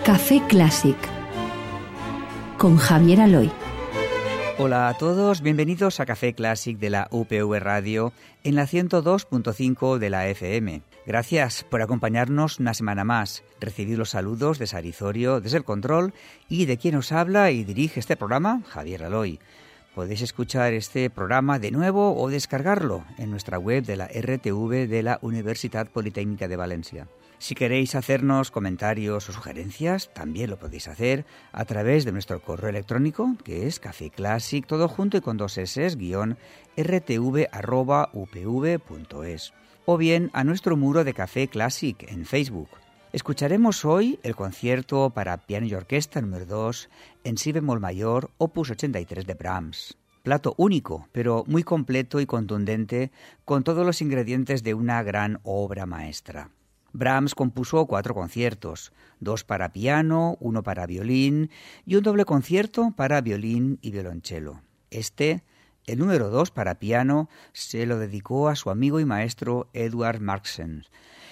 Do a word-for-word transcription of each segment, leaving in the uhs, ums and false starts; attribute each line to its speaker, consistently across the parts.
Speaker 1: Café Clásic con Javier Aloy.
Speaker 2: Hola a todos, bienvenidos a Café Clásic de la U P V Radio en la ciento dos punto cinco de la F M. Gracias por acompañarnos una semana más. Recibid los saludos de Sarizorio desde el control y de quien os habla y dirige este programa, Javier Aloy. Podéis escuchar este programa de nuevo o descargarlo en nuestra web de la R T V de la Universitat Politécnica de Valencia. Si queréis hacernos comentarios o sugerencias, también lo podéis hacer a través de nuestro correo electrónico, que es cafeclassic, todo junto y con dos s, guión, rtv arroba upv.es, o bien a nuestro muro de Café Clásic en Facebook. Escucharemos hoy el concierto para piano y orquesta número dos en si bemol mayor, opus ochenta y tres de Brahms. Plato único, pero muy completo y contundente, con todos los ingredientes de una gran obra maestra. Brahms compuso cuatro conciertos, dos para piano, uno para violín y un doble concierto para violín y violonchelo. Este, el número dos para piano, se lo dedicó a su amigo y maestro Eduard Marxsen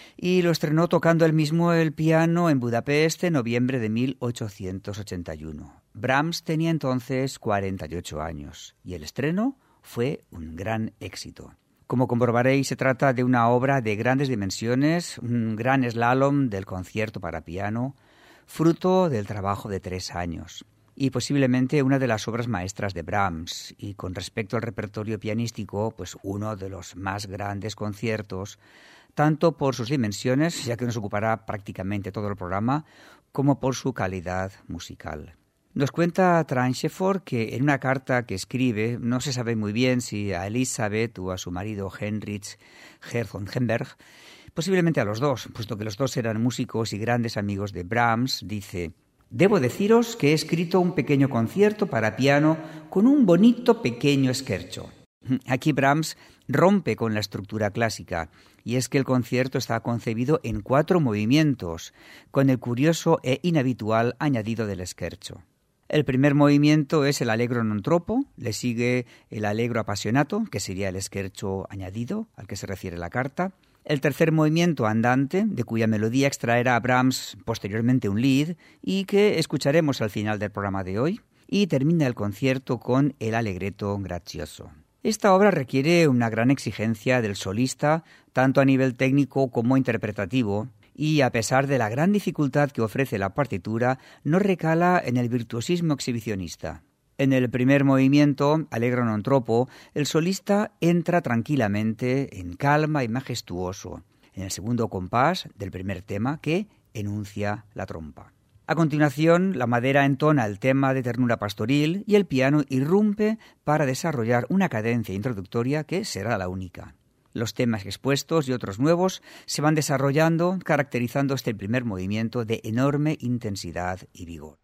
Speaker 2: y lo estrenó tocando él mismo el piano en Budapest en noviembre de mil ochocientos ochenta y uno. Brahms tenía entonces cuarenta y ocho años y el estreno fue un gran éxito. Como comprobaréis, se trata de una obra de grandes dimensiones, un gran slalom del concierto para piano, fruto del trabajo de tres años, y posiblemente una de las obras maestras de Brahms, y con respecto al repertorio pianístico, pues uno de los más grandes conciertos, tanto por sus dimensiones, ya que nos ocupará prácticamente todo el programa, como por su calidad musical. Nos cuenta Tranchefort que en una carta que escribe, no se sabe muy bien si a Elisabeth o a su marido Heinrich Herzogenberg, posiblemente a los dos, puesto que los dos eran músicos y grandes amigos de Brahms, dice: «Debo deciros que he escrito un pequeño concierto para piano con un bonito pequeño scherzo». Aquí Brahms rompe con la estructura clásica, y es que el concierto está concebido en cuatro movimientos, con el curioso e inhabitual añadido del scherzo. El primer movimiento es el allegro non troppo, le sigue el allegro appassionato, que sería el scherzo añadido al que se refiere la carta. El tercer movimiento andante, de cuya melodía extraerá Brahms posteriormente un lied y que escucharemos al final del programa de hoy. Y termina el concierto con el allegretto grazioso. Esta obra requiere una gran exigencia del solista, tanto a nivel técnico como interpretativo, y a pesar de la gran dificultad que ofrece la partitura, no recala en el virtuosismo exhibicionista. En el primer movimiento, allegro non troppo, el solista entra tranquilamente, en calma y majestuoso, en el segundo compás del primer tema que enuncia la trompa. A continuación, la madera entona el tema de ternura pastoril y el piano irrumpe para desarrollar una cadencia introductoria que será la única. Los temas expuestos y otros nuevos se van desarrollando, caracterizando este primer movimiento de enorme intensidad y vigor.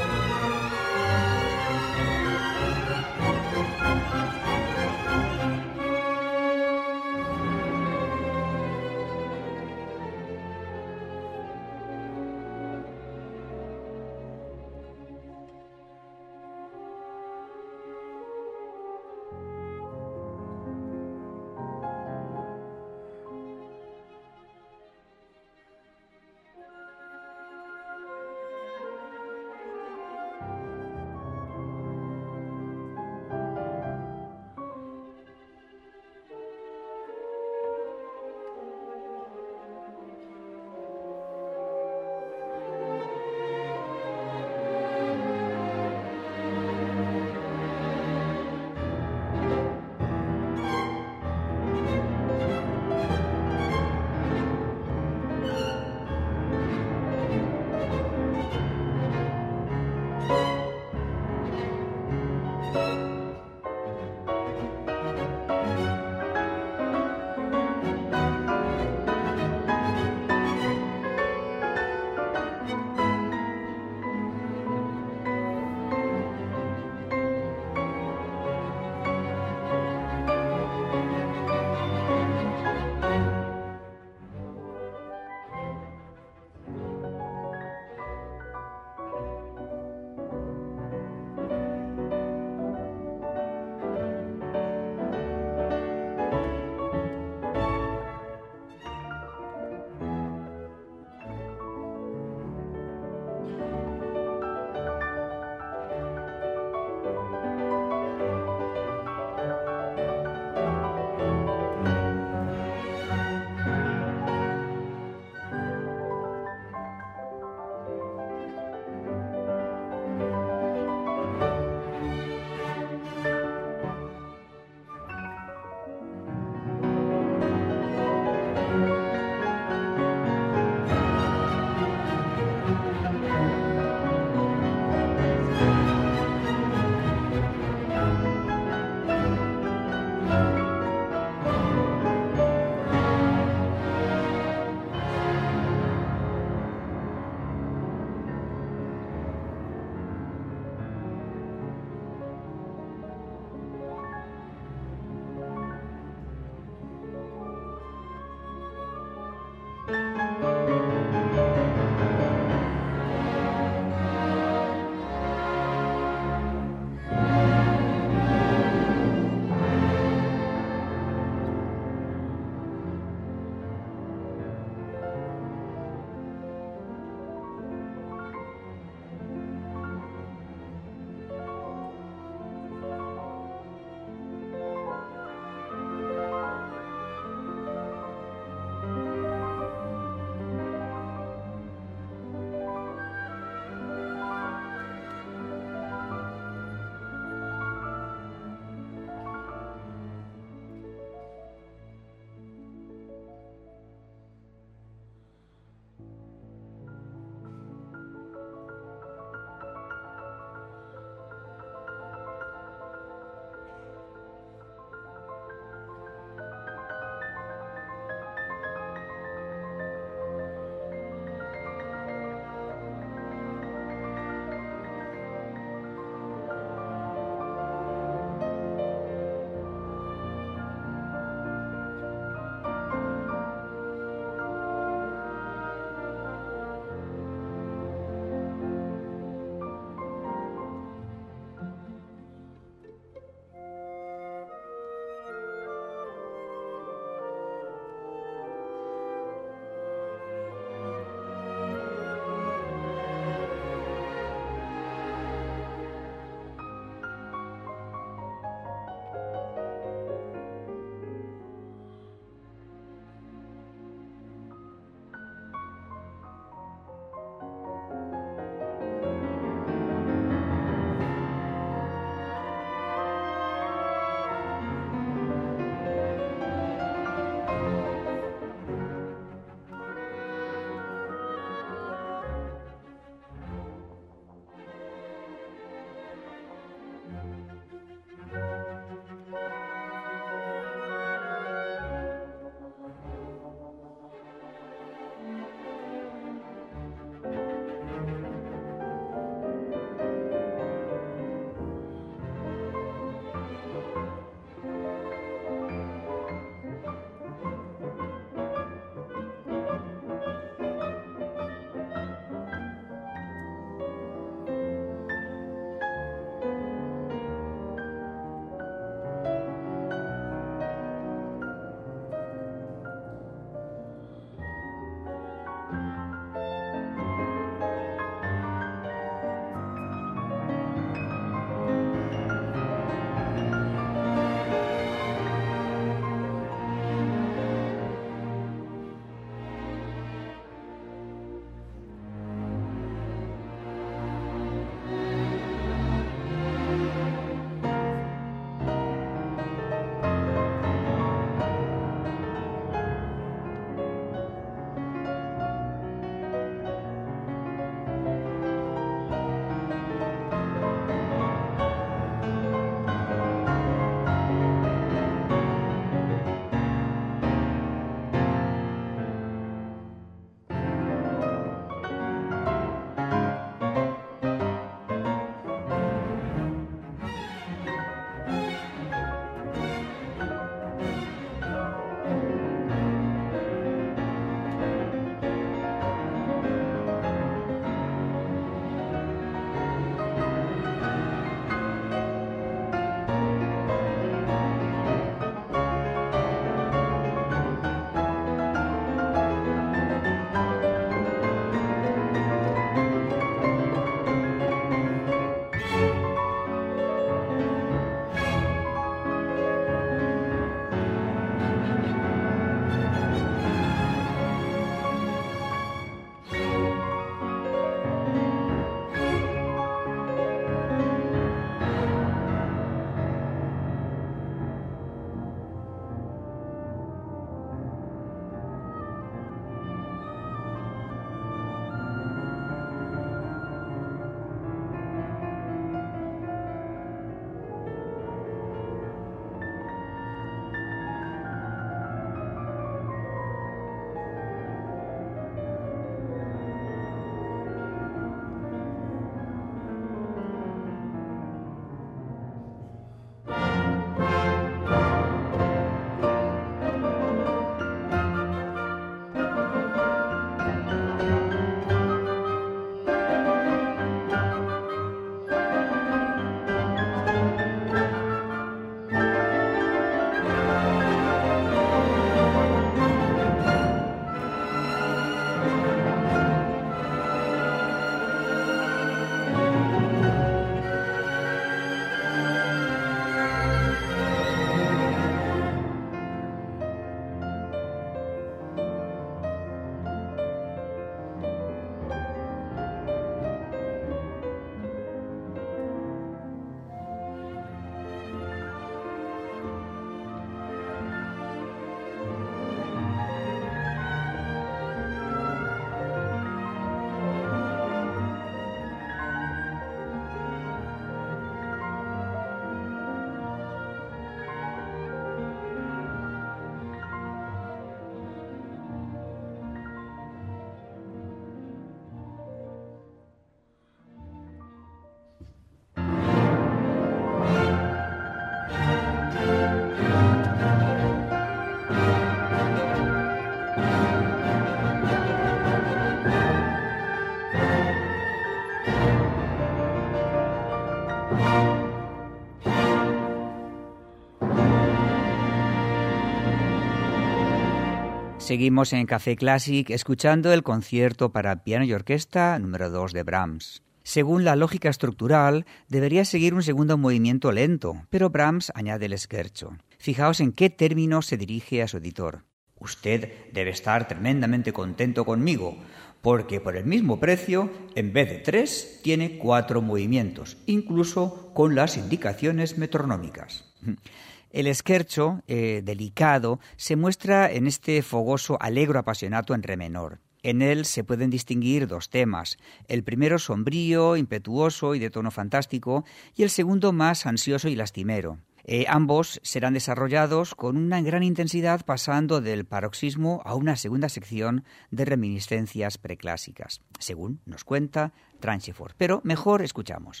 Speaker 2: Seguimos en Café Classic escuchando el concierto para piano y orquesta número dos de Brahms. Según la lógica estructural, debería seguir un segundo movimiento lento, pero Brahms añade el scherzo. Fijaos en qué términos se dirige a su editor. Usted debe estar tremendamente contento conmigo, porque por el mismo precio, en vez de tres, tiene cuatro movimientos, incluso con las indicaciones metronómicas. El scherzo, eh, delicado, se muestra en este fogoso allegro appassionato en re menor. En él se pueden distinguir dos temas, el primero sombrío, impetuoso y de tono fantástico, y el segundo más ansioso y lastimero. Eh, ambos serán desarrollados con una gran intensidad, pasando del paroxismo a una segunda sección de reminiscencias preclásicas, según nos cuenta Tranchefort. Pero mejor escuchamos.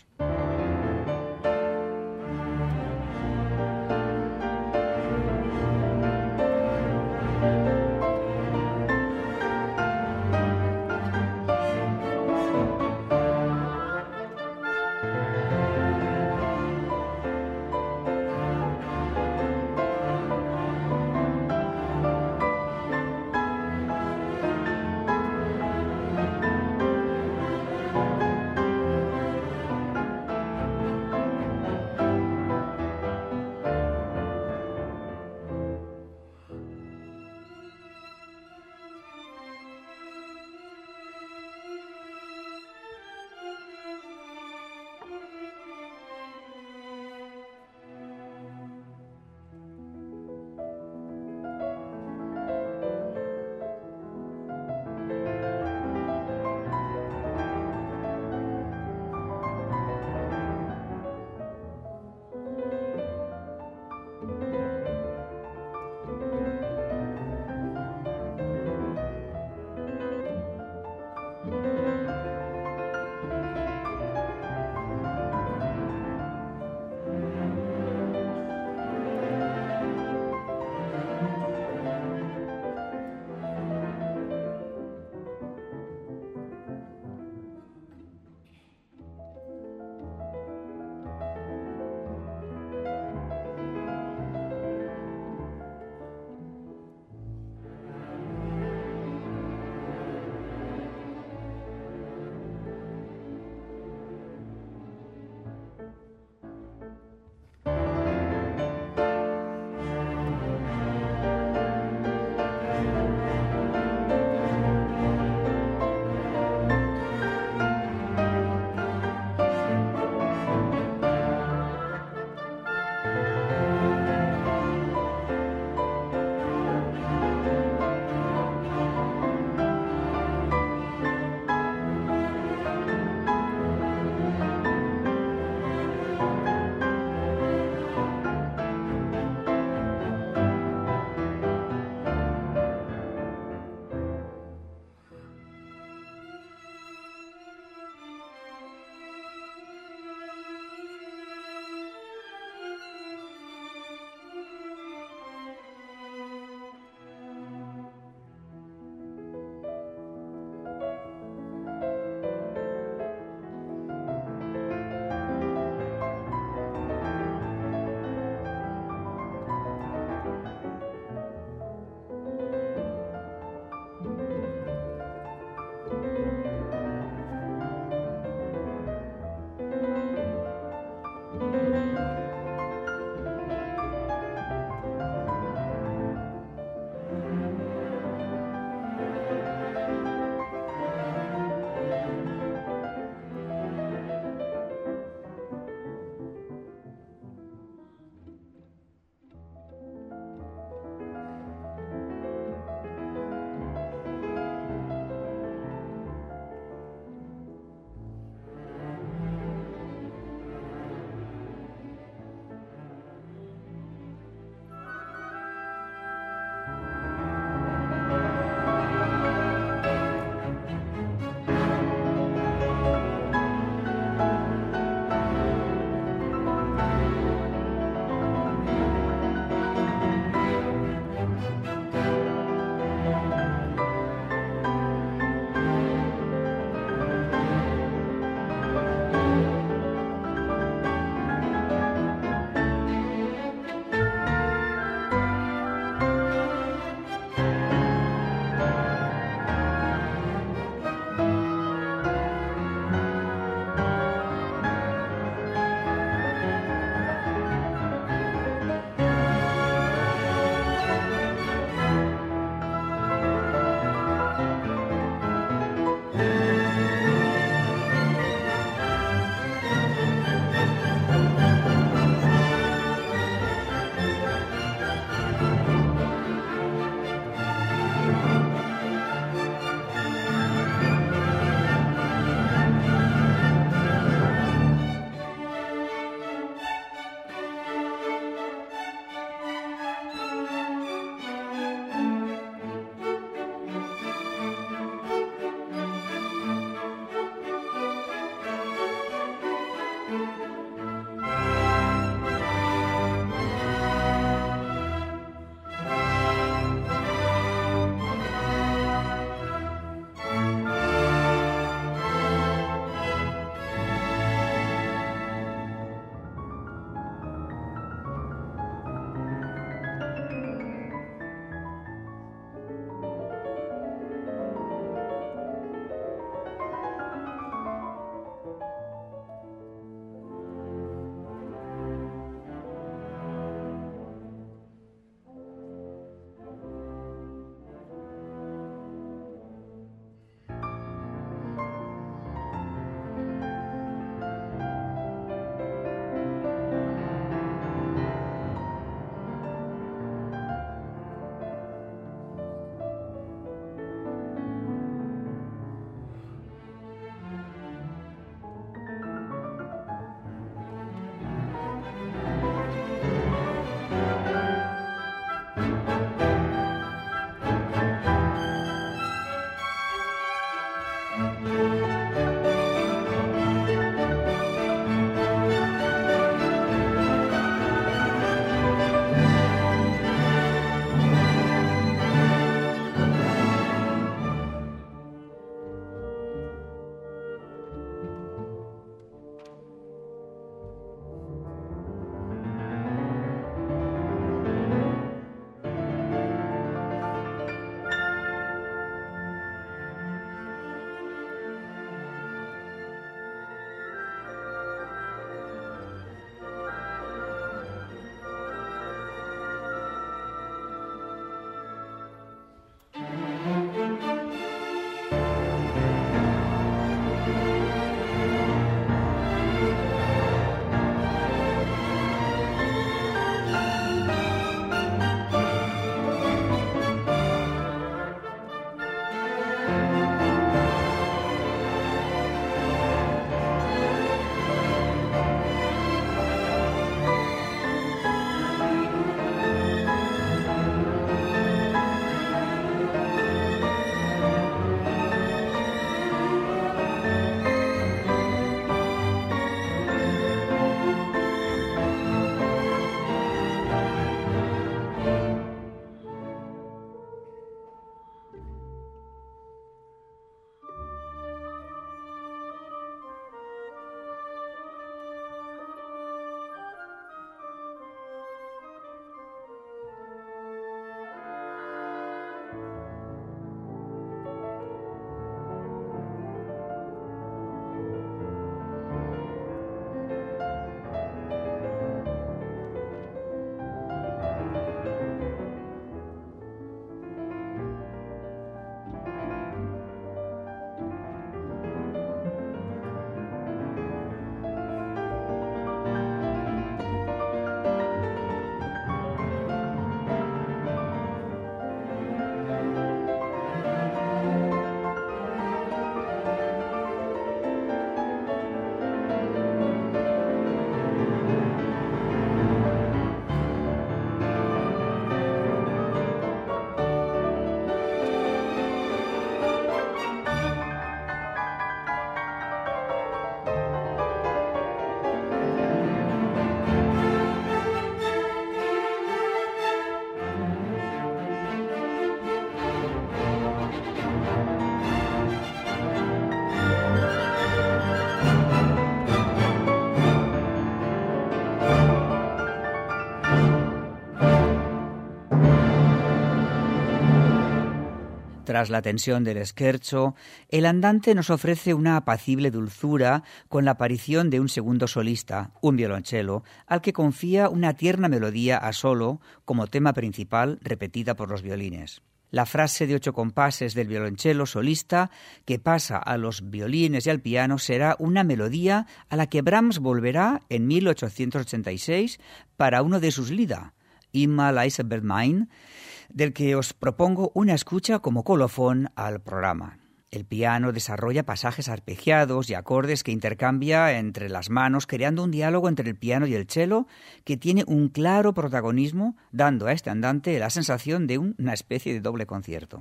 Speaker 2: Tras la tensión del scherzo, el andante nos ofrece una apacible dulzura con la aparición de un segundo solista, un violonchelo, al que confía una tierna melodía a solo como tema principal repetida por los violines. La frase de ocho compases del violonchelo solista que pasa a los violines y al piano será una melodía a la que Brahms volverá en mil ochocientos ochenta y seis para uno de sus Lieder, Immer leise wird mein, del que os propongo una escucha como colofón al programa. El piano desarrolla pasajes arpegiados y acordes que intercambia entre las manos, creando un diálogo entre el piano y el cello que tiene un claro protagonismo, dando a este andante la sensación de una especie de doble concierto.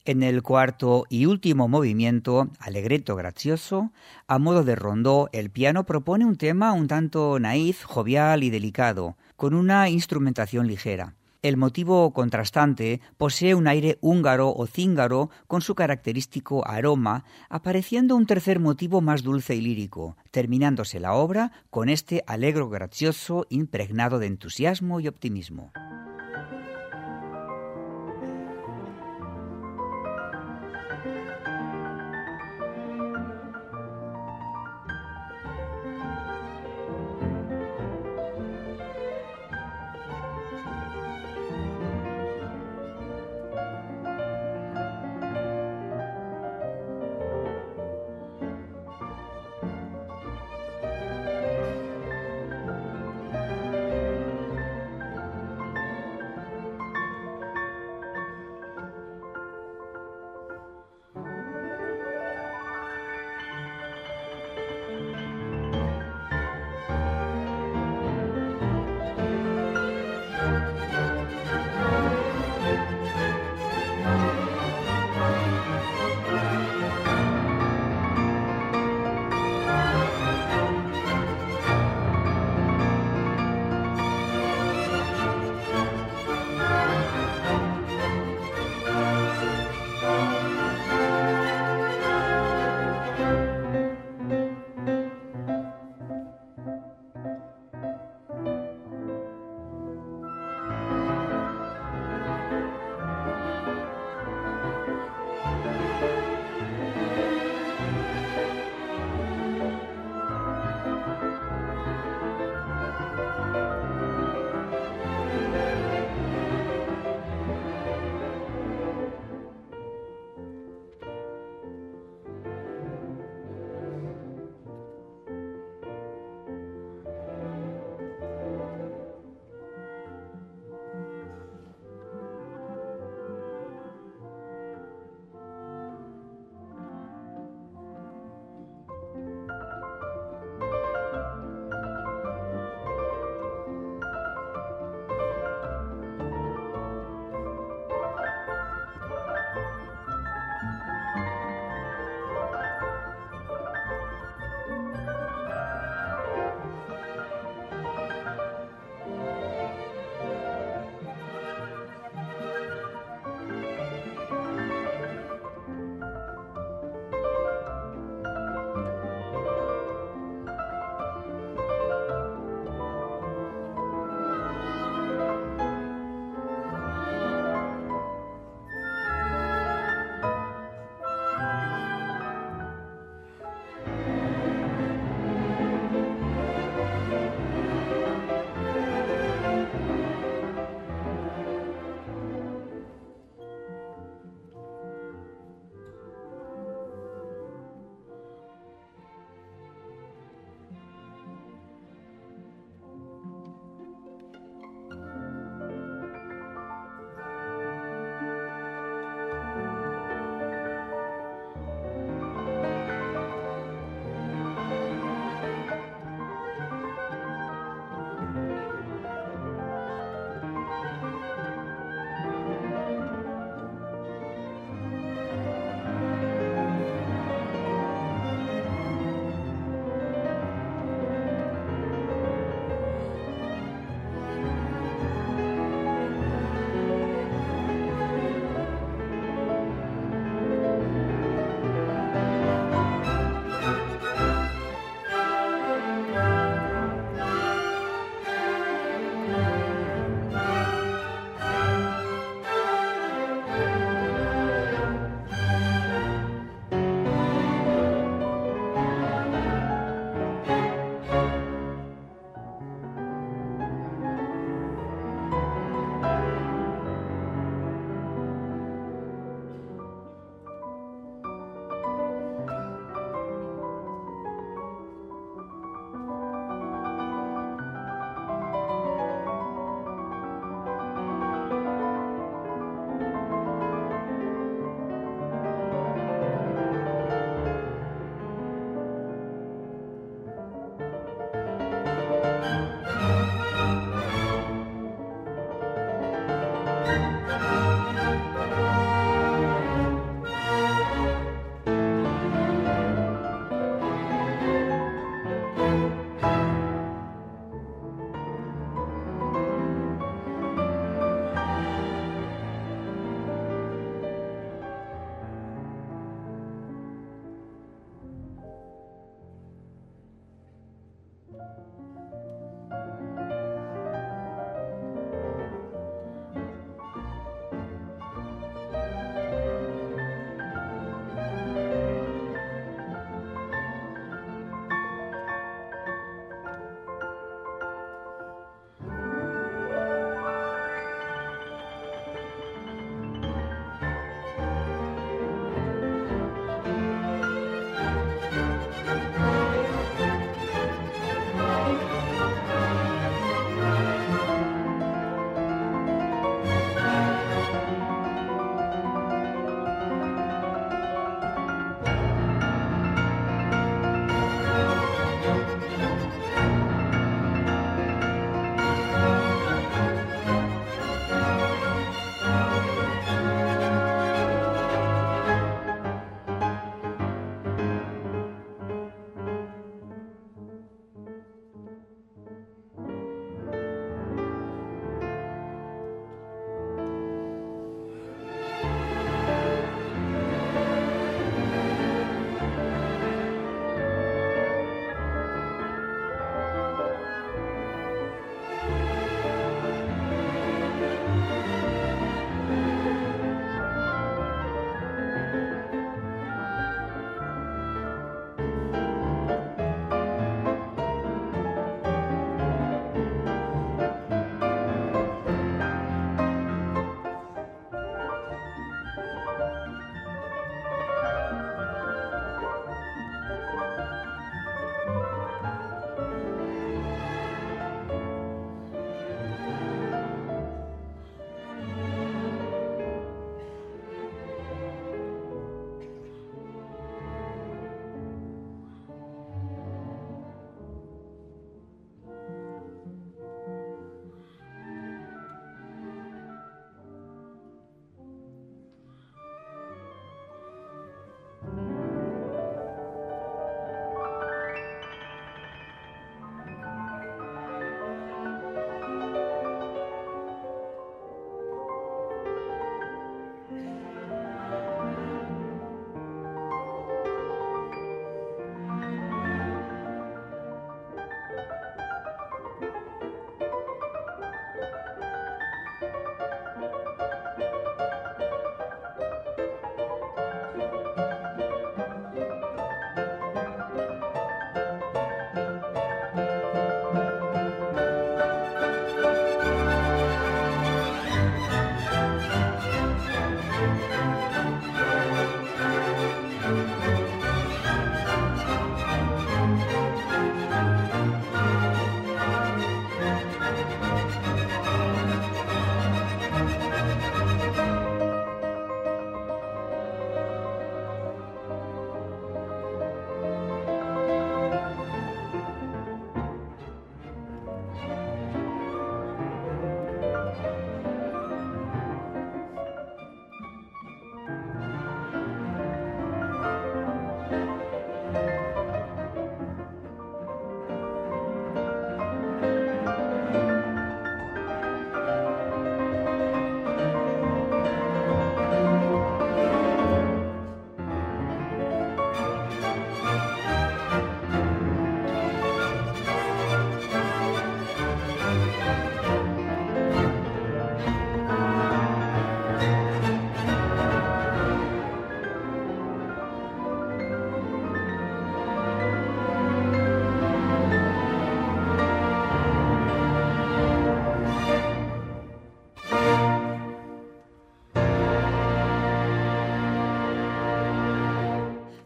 Speaker 2: En el cuarto y último movimiento, allegretto grazioso, a modo de rondó, el piano propone un tema un tanto naif, jovial y delicado, con una instrumentación ligera. El motivo contrastante posee un aire húngaro o cíngaro con su característico aroma, apareciendo un tercer motivo más dulce y lírico, terminándose la obra con este allegro grazioso impregnado de entusiasmo y optimismo.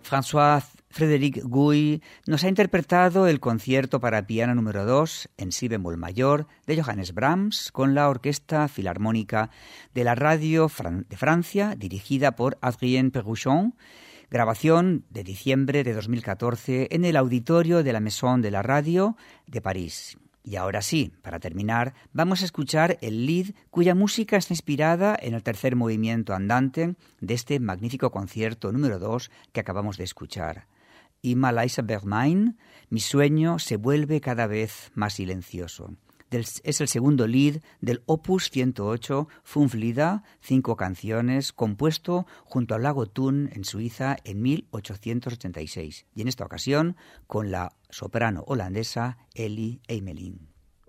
Speaker 2: François-Frédéric Guy nos ha interpretado el concierto para piano número dos en si bemol mayor de Johannes Brahms con la Orquesta Filarmónica de la Radio Fran- de Francia, dirigida por Adrien Perruchon, grabación de diciembre de dos mil catorce en el auditorio de la Maison de la Radio de París. Y ahora sí, para terminar, vamos a escuchar el Lied cuya música está inspirada en el tercer movimiento andante de este magnífico concierto número dos que acabamos de escuchar. Immer leiser wird mein, mi sueño se vuelve cada vez más silencioso. Del, es el segundo Lied del Opus ciento ocho, Fünf Lieder, cinco canciones, compuesto junto al lago Thun en Suiza en mil ochocientos ochenta y seis, y en esta ocasión con la soprano holandesa Elly Eymelin.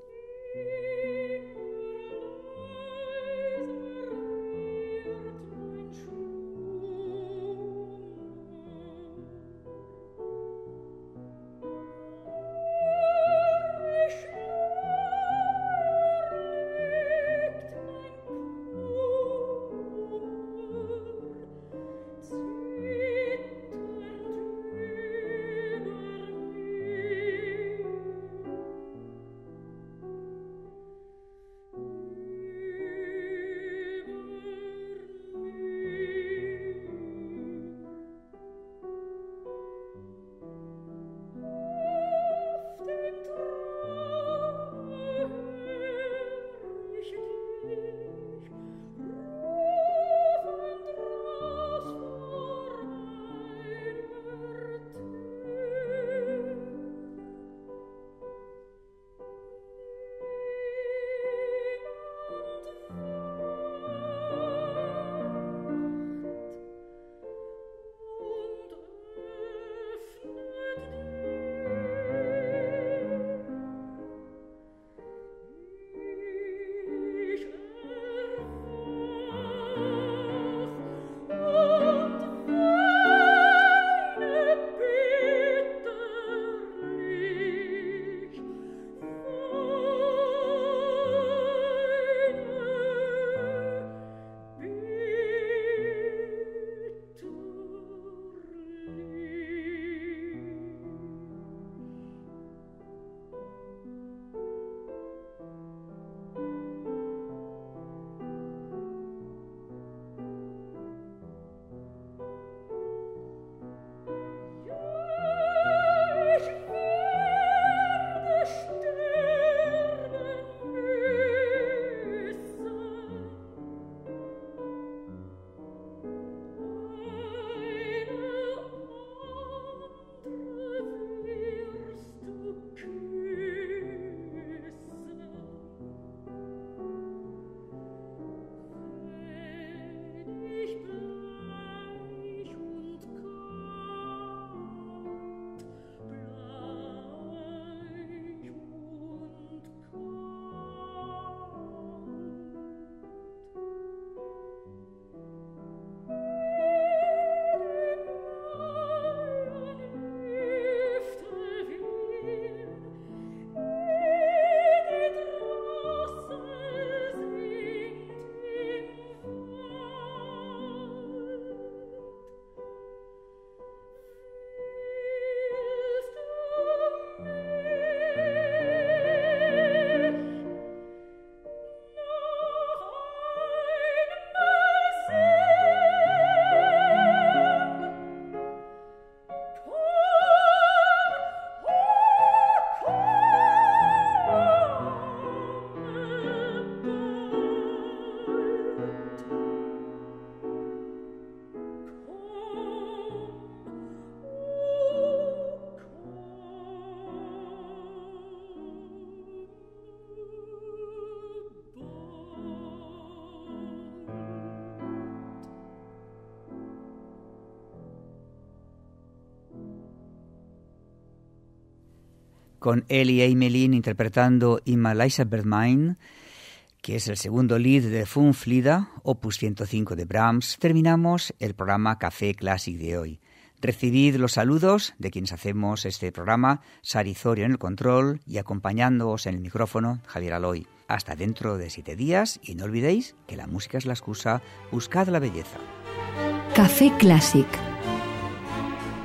Speaker 2: Con Elly Eymelin interpretando Immer leiser wird mein, que es el segundo Lied de Fünf Lieder, opus ciento cinco de Brahms, terminamos el programa Café Classic de hoy. Recibid los saludos de quienes hacemos este programa, Sari Zorio en el control y acompañándoos en el micrófono, Javier Aloy. Hasta dentro de siete días y no olvidéis que la música es la excusa, buscad la belleza.
Speaker 1: Café Classic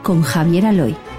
Speaker 1: con Javier Aloy.